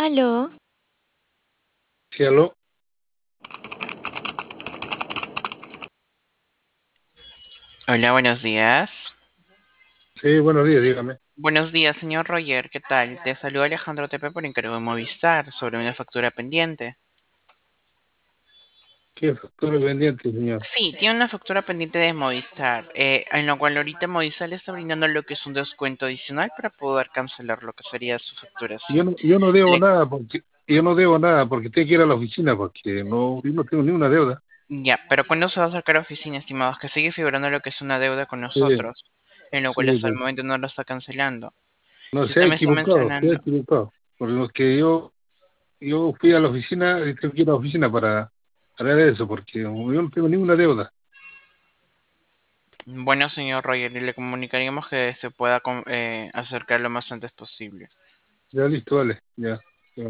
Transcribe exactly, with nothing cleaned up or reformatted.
Aló, Sí, aló. Hola, buenos días. Sí, buenos días, dígame. Buenos días, señor Roger. ¿Qué tal? Te saluda Alejandro Tepe por encargo de Movistar sobre una factura pendiente. ¿Qué factura pendiente, señor? Sí, tiene una factura pendiente de Movistar, eh, en la cual ahorita Movistar le está brindando lo que es un descuento adicional para poder cancelar lo que sería su Yo facturación. no, yo no debo Le- nada porque yo no debo nada porque tengo que ir a la oficina porque no, yo no tengo ni una deuda. Ya, pero ¿cuándo se va a sacar a oficina, estimados? Que sigue figurando lo que es una deuda con Sí, nosotros, en lo cual sí, hasta el pues, momento no lo está cancelando. no, Si se ha usted me está equivocado, se ha mencionando... equivocado. Por lo que yo, yo fui a la oficina y tengo que ir a la oficina para para eso, porque yo no tengo ninguna deuda. Bueno, señor Roger, y le comunicaríamos que se pueda con- eh, acercar lo más antes posible. Ya listo, vale, ya.